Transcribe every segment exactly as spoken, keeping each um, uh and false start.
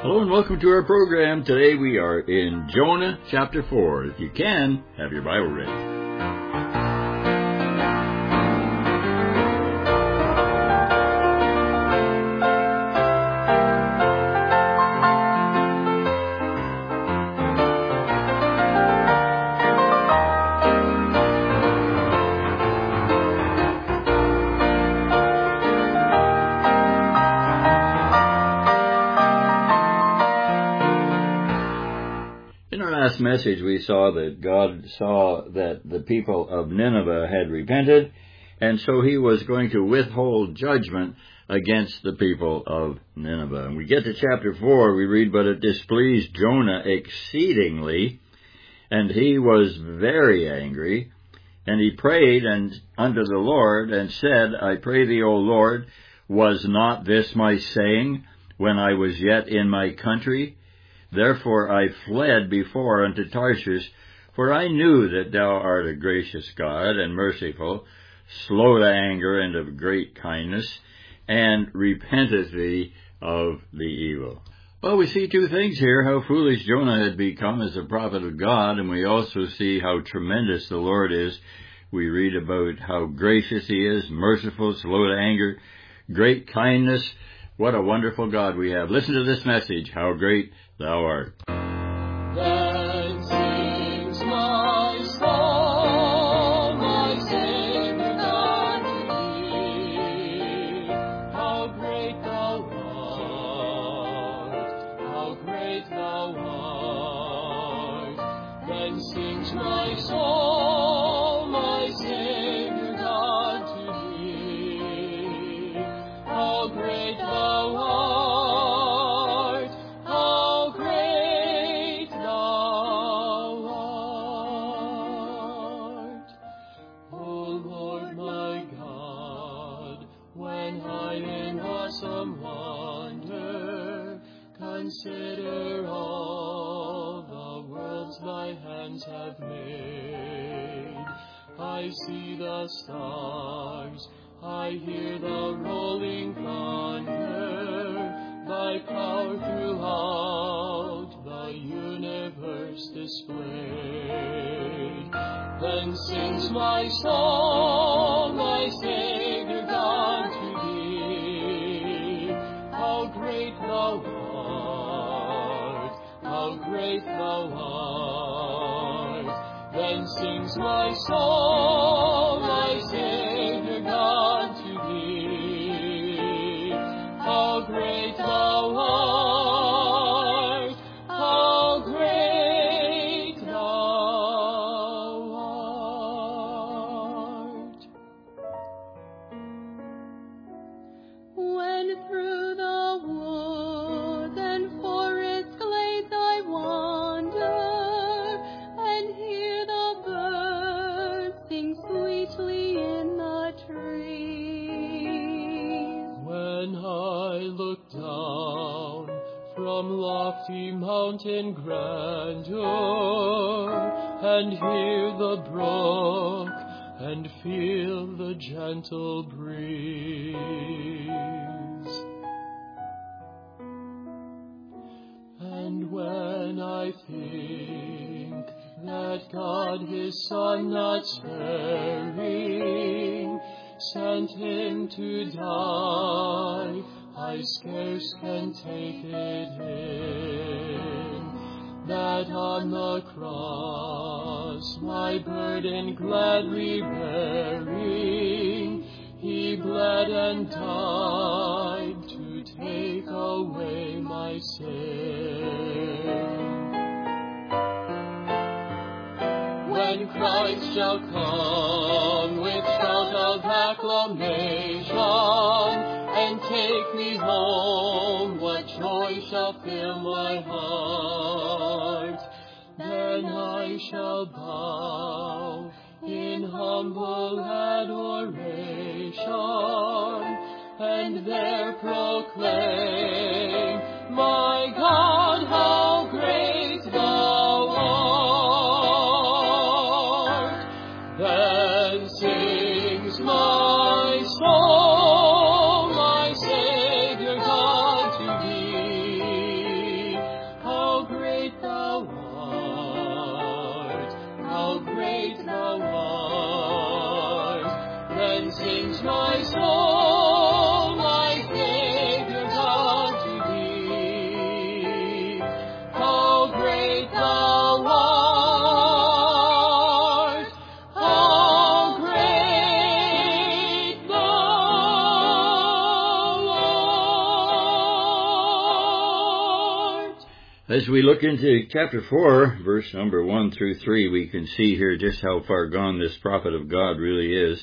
Hello and welcome to our program. Today we are in Jonah chapter four. If you can, have your Bible ready. Message, we saw that God saw that the people of Nineveh had repented, and so he was going to withhold judgment against the people of Nineveh. And we get to chapter four, we read, "But it displeased Jonah exceedingly, and he was very angry, and he prayed and unto the Lord, and said, I pray thee, O Lord, was not this my saying when I was yet in my country? Therefore I fled before unto Tarshish, for I knew that thou art a gracious God and merciful, slow to anger and of great kindness, and repenteth thee of the evil." Well, we see two things here, how foolish Jonah had become as a prophet of God, and we also see how tremendous the Lord is. We read about how gracious he is, merciful, slow to anger, great kindness. What a wonderful God we have. Listen to this message, How Great Thou Art. Then sings my soul, my Savior God to thee. How great thou art, how great thou art. Then sings my soul, my Savior God to thee. How great thou art. Consider all the worlds thy hands have made. I see the stars, I hear the rolling thunder, thy power throughout the universe displayed. Then sings my soul, my Savior God to thee. How great thou art. How great thou art. Then sings my soul, my Savior God to thee. How great thou art. How great thou art. When through the woods and forests glades I wander, and hear the birds sing sweetly in the trees. When I look down from lofty mountain grandeur, and hear the brook, and feel the gentle breeze. And when I think that God his Son not sparing sent him to die, I scarce can take it in, that on the cross my burden gladly bearing, he bled and died to take away my sin. When Christ shall come with shout of acclamation and take me home, what joy shall fill my heart. Then I shall bow in humble adoration, and there proclaim, my God, how great thou art. Then sings my soul, my Savior God to thee. my soul, my Savior God, to thee. How great thou art! How great thou art! As we look into chapter four, verse number one through three, we can see here just how far gone this prophet of God really is.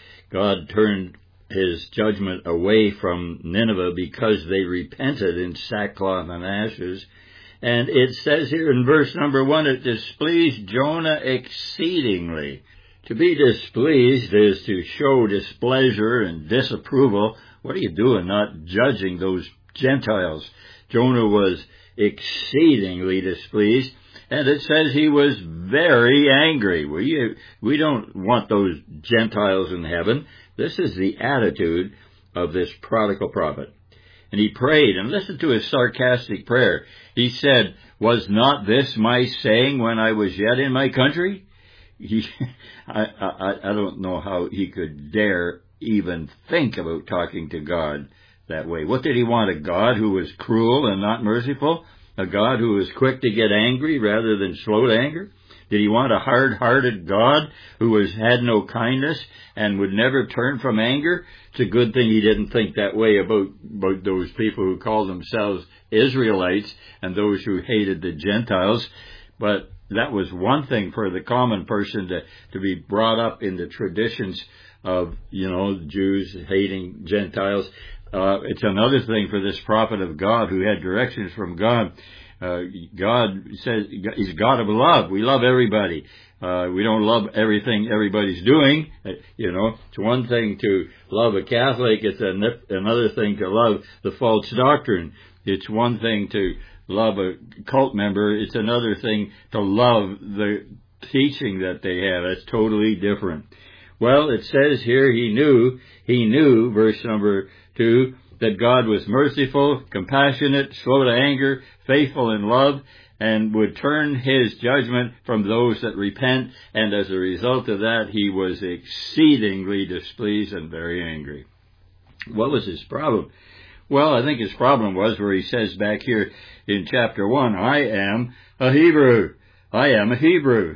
God turned his judgment away from Nineveh because they repented in sackcloth and ashes. And it says here in verse number one, it displeased Jonah exceedingly. To be displeased is to show displeasure and disapproval. What are you doing not judging those Gentiles? Jonah was exceedingly displeased, and it says he was very angry. We, we don't want those Gentiles in heaven. This is the attitude of this prodigal prophet. And he prayed, and listen to his sarcastic prayer. He said, "Was not this my saying when I was yet in my country?" He, I, I, I don't know how he could dare even think about talking to God that way. What did he want? A God who was cruel and not merciful? A God who was quick to get angry rather than slow to anger? Did he want a hard-hearted God who was had no kindness and would never turn from anger? It's a good thing he didn't think that way about, about those people who called themselves Israelites and those who hated the Gentiles. But that was one thing for the common person to, to be brought up in the traditions of, you know, Jews hating Gentiles. Uh, it's another thing for this prophet of God who had directions from God. Uh, God says he's God of love. We love everybody. Uh, we don't love everything everybody's doing. Uh, you know, it's one thing to love a Catholic. It's an, another thing to love the false doctrine. It's one thing to love a cult member. It's another thing to love the teaching that they have. That's totally different. Well, it says here he knew, he knew, verse number two, that God was merciful, compassionate, slow to anger, faithful in love, and would turn his judgment from those that repent. And as a result of that, he was exceedingly displeased and very angry. What was his problem? Well, I think his problem was where he says back here in chapter one, I am a Hebrew. I am a Hebrew.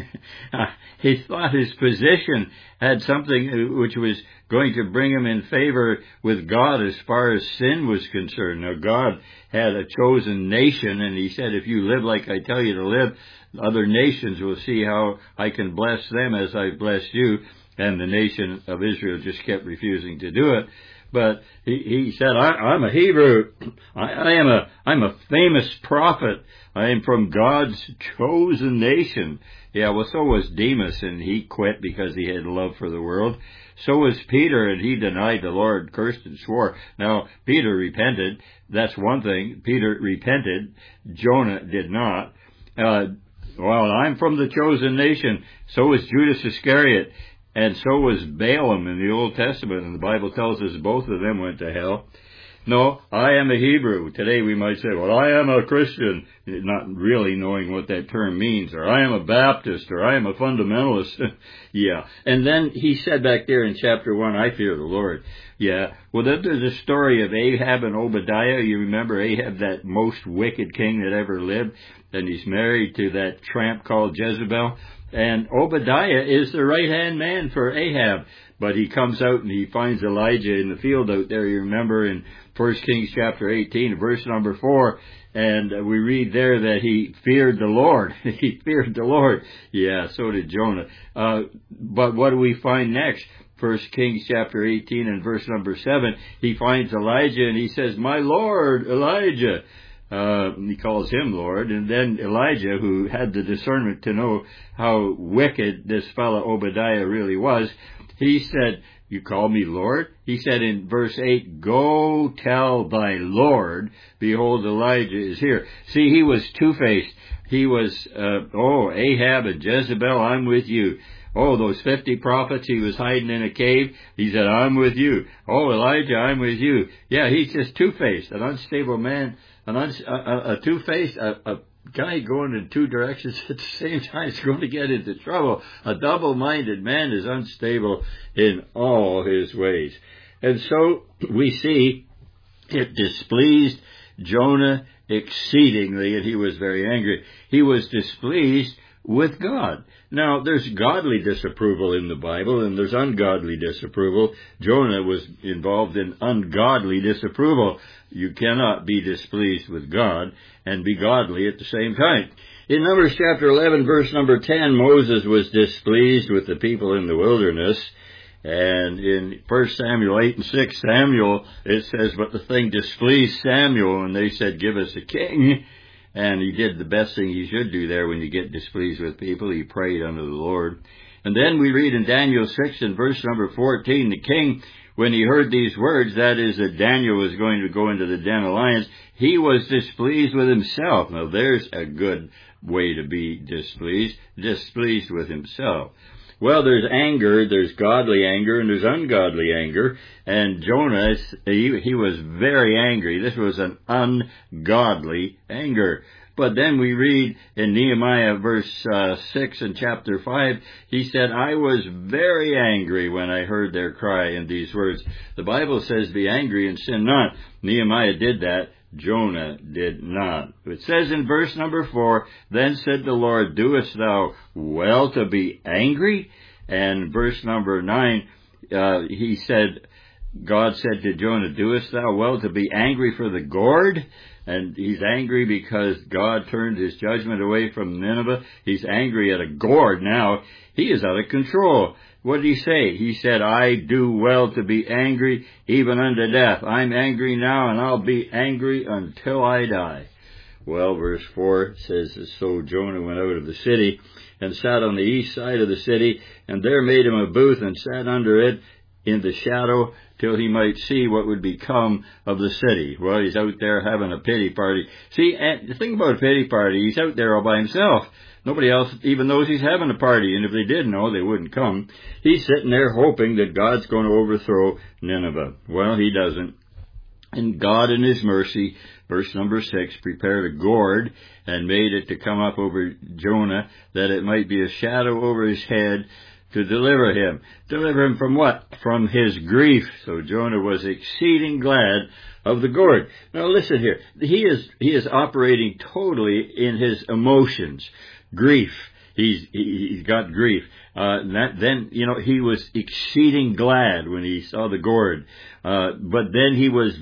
He thought his position had something which was going to bring him in favor with God as far as sin was concerned. Now, God had a chosen nation, and he said, if you live like I tell you to live, other nations will see how I can bless them as I've blessed you. And the nation of Israel just kept refusing to do it. But he, he said, I, I'm a Hebrew. I, I am a, I'm a famous prophet. I am from God's chosen nation. Yeah, well, so was Demas, and he quit because he had love for the world. So was Peter, and he denied the Lord, cursed and swore. Now, Peter repented. That's one thing. Peter repented. Jonah did not. Uh, well, I'm from the chosen nation. So was Judas Iscariot. And so was Balaam in the Old Testament, and the Bible tells us both of them went to hell. No, I am a Hebrew. Today we might say, well, I am a Christian, not really knowing what that term means, or I am a Baptist, or I am a fundamentalist. Yeah. And then he said back there in chapter one, I fear the Lord. Yeah. Well, then there's a story of Ahab and Obadiah. You remember Ahab, that most wicked king that ever lived, and he's married to that tramp called Jezebel. And Obadiah is the right-hand man for Ahab. But he comes out and he finds Elijah in the field out there. You remember in First Kings chapter eighteen, verse number four, and we read there that he feared the Lord. He feared the Lord. Yeah, so did Jonah. Uh, but what do we find next? First Kings chapter eighteen and verse number seven, he finds Elijah and he says, my Lord, Elijah. Uh, he calls him Lord. And then Elijah, who had the discernment to know how wicked this fellow Obadiah really was, he said, you call me Lord? He said in verse eight, go tell thy Lord, behold, Elijah is here. See, he was two-faced. He was, uh, oh, Ahab and Jezebel, I'm with you. Oh, those fifty prophets, he was hiding in a cave. He said, I'm with you. Oh, Elijah, I'm with you. Yeah, he's just two-faced, an unstable man, an un- a, a two-faced, a, a guy going in two directions at the same time is going to get into trouble. A double-minded man is unstable in all his ways. And so we see it displeased Jonah exceedingly, and he was very angry. He was displeased with God. Now, there's godly disapproval in the Bible, and there's ungodly disapproval. Jonah was involved in ungodly disapproval. You cannot be displeased with God and be godly at the same time. In Numbers chapter eleven, verse number ten, Moses was displeased with the people in the wilderness. And in First Samuel eight and six, Samuel, it says, but the thing displeased Samuel, and they said, give us a king. And he did the best thing you should do there when you get displeased with people. He prayed unto the Lord. And then we read in Daniel six and verse number fourteen, the king, when he heard these words, that is, that Daniel was going to go into the den of lions, he was displeased with himself. Now, there's a good way to be displeased, displeased with himself. Well, there's anger, there's godly anger, and there's ungodly anger. And Jonah, he, he was very angry. This was an ungodly anger. But then we read in Nehemiah verse uh, six in chapter five, he said, I was very angry when I heard their cry in these words. The Bible says, be angry and sin not. Nehemiah did that. Jonah did not. It says in verse number four, then said the Lord, doest thou well to be angry? And verse number nine, uh, he said, God said to Jonah, doest thou well to be angry for the gourd? And he's angry because God turned his judgment away from Nineveh. He's angry at a gourd now. He is out of control. What did he say? He said, I do well to be angry, even unto death. I'm angry now, and I'll be angry until I die. Well, verse four says, so Jonah went out of the city and sat on the east side of the city, and there made him a booth and sat under it in the shadow till he might see what would become of the city. Well, he's out there having a pity party. See, and the thing about a pity party, he's out there all by himself. Nobody else even knows he's having a party, and if they did know, they wouldn't come. He's sitting there hoping that God's going to overthrow Nineveh. Well, he doesn't. And God in his mercy, verse number six, prepared a gourd and made it to come up over Jonah, that it might be a shadow over his head to deliver him. Deliver him from what? From his grief. So Jonah was exceeding glad of the gourd. Now listen here. He is, he is operating totally in his emotions. Grief. He's, he, he's got grief. Uh, that, then, you know, he was exceeding glad when he saw the gourd. Uh, but then he was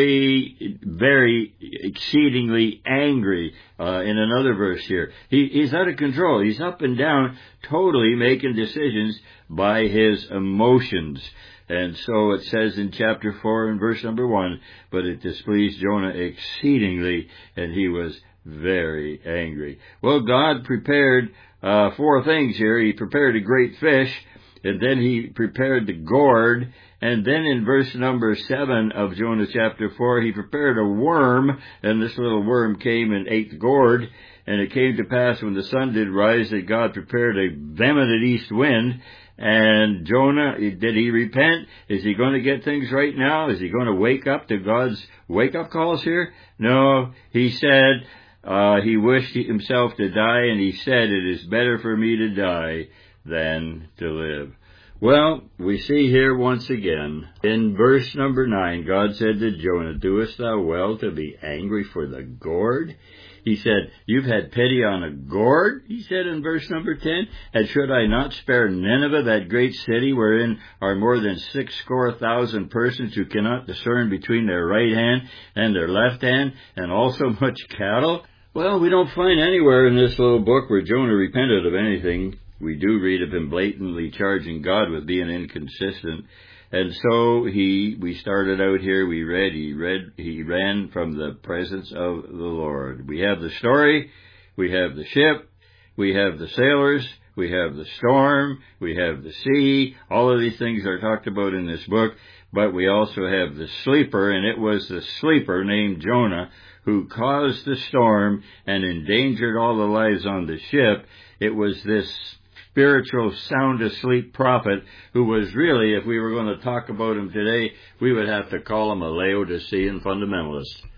very, very exceedingly angry, uh, in another verse here. He, he's out of control. He's up and down, totally making decisions by his emotions. And so it says in chapter four and verse number one, but it displeased Jonah exceedingly, and he was very angry. Well, God prepared uh, four things here. He prepared a great fish, and then he prepared the gourd, and then in verse number seven of Jonah chapter four, he prepared a worm, and this little worm came and ate the gourd. And it came to pass when the sun did rise that God prepared a vehement east wind. And Jonah, did he repent? Is he going to get things right now? Is he going to wake up to God's wake-up calls here? No, he said, Uh, he wished himself to die, and he said, it is better for me to die than to live. Well, we see here once again, in verse number nine, God said to Jonah, doest thou well to be angry for the gourd? He said, you've had pity on a gourd, he said in verse number ten, and should I not spare Nineveh, that great city wherein are more than six score thousand persons who cannot discern between their right hand and their left hand, and also much cattle? Well, we don't find anywhere in this little book where Jonah repented of anything. We do read of him blatantly charging God with being inconsistent. And so he, we started out here, we read, he read, he ran from the presence of the Lord. We have the story, we have the ship, we have the sailors, we have the storm, we have the sea. All of these things are talked about in this book, but we also have the sleeper, and it was the sleeper named Jonah who caused the storm and endangered all the lives on the ship. It was this spiritual sound asleep prophet who was really, if we were going to talk about him today, we would have to call him a Laodicean fundamentalist.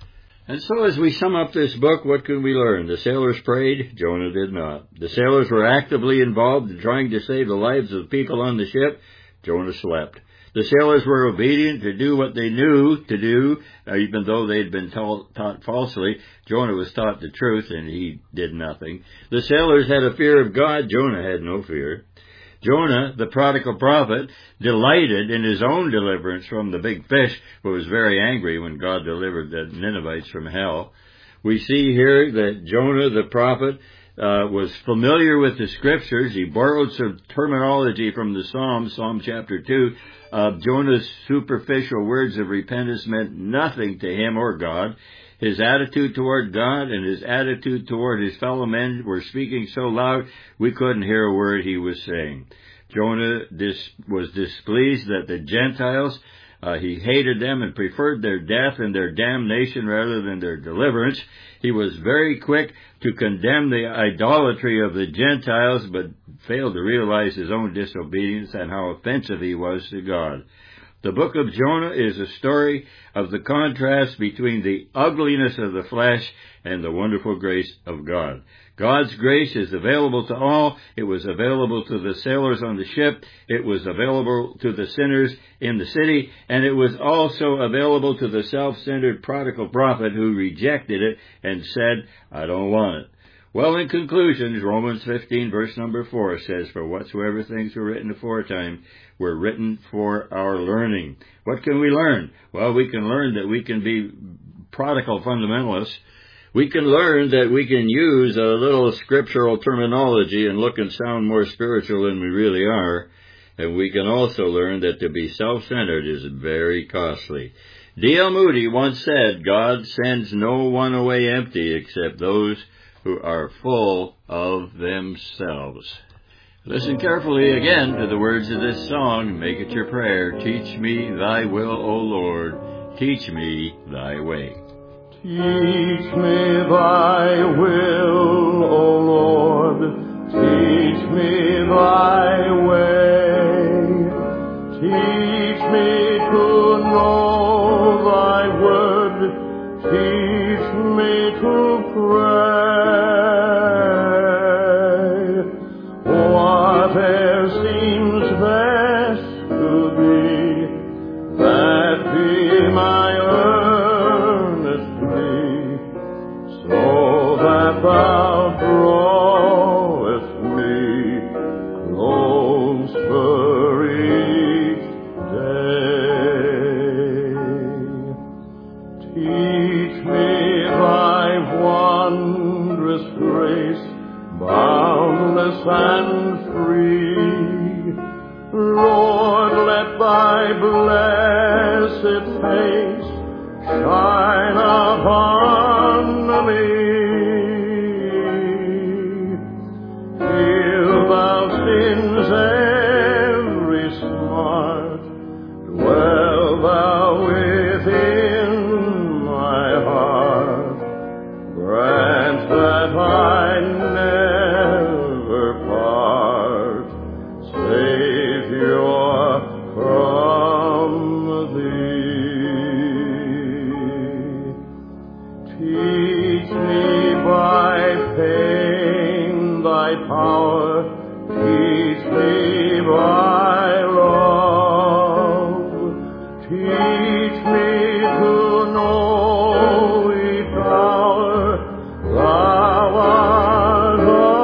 And so as we sum up this book, what can we learn? The sailors prayed. Jonah did not. The sailors were actively involved in trying to save the lives of the people on the ship. Jonah slept. The sailors were obedient to do what they knew to do, even though they had been taught, taught falsely. Jonah was taught the truth, and he did nothing. The sailors had a fear of God. Jonah had no fear. Jonah, the prodigal prophet, delighted in his own deliverance from the big fish, but was very angry when God delivered the Ninevites from hell. We see here that Jonah, the prophet, uh, was familiar with the Scriptures. He borrowed some terminology from the Psalms, Psalm chapter two. Uh, Jonah's superficial words of repentance meant nothing to him or God. His attitude toward God and his attitude toward his fellow men were speaking so loud we couldn't hear a word he was saying. Jonah dis- was displeased that the Gentiles, uh, he hated them and preferred their death and their damnation rather than their deliverance. He was very quick to condemn the idolatry of the Gentiles, but failed to realize his own disobedience and how offensive he was to God. The book of Jonah is a story of the contrast between the ugliness of the flesh and the wonderful grace of God. God's grace is available to all. It was available to the sailors on the ship. It was available to the sinners in the city. And it was also available to the self-centered prodigal prophet who rejected it and said, I don't want it. Well, in conclusion, Romans fifteen, verse number four says, For whatsoever things were written aforetime were written for our learning. What can we learn? Well, we can learn that we can be prodigal fundamentalists. We can learn that we can use a little scriptural terminology and look and sound more spiritual than we really are. And we can also learn that to be self-centered is very costly. D L Moody once said, God sends no one away empty except those who are full of themselves. Listen carefully again to the words of this song. Make it your prayer. Teach me thy will, O Lord. Teach me thy way. Teach me thy will, O Lord. Teach me thy way. Teach me to know thy word. Teach me to pray. Whatever seems best to thee, that be my earnest plea, so that thou drawest me closer each day. Teach me thy wondrous grace, boundless and free. Lord, let thy blessed face shine upon me. Heal thou sin's every smart, dwell thou within my heart. Grant that I never part, Savior, from thee. Teach me by pain thy power, teach me by love, teach me to know each hour thou art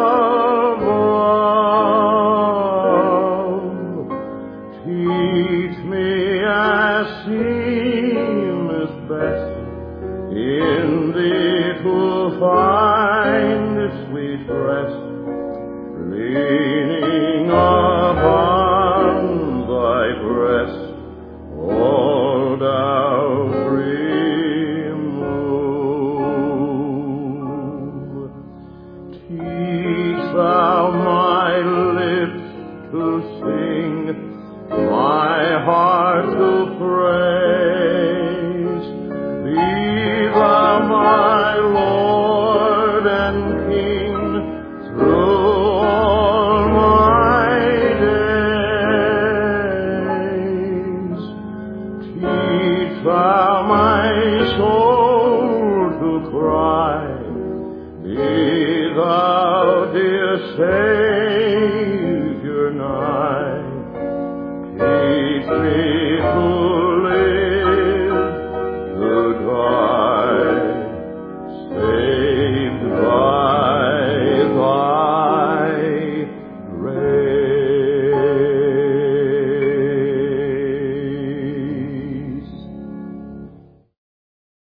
above. Teach me as seemeth best in thee to find sweet rest, leaning upon thy breast, all thou remove. Teach thou my lips to sing, my heart to praise. Be thou my Lord and King through all my days. Teach thou my soul Savior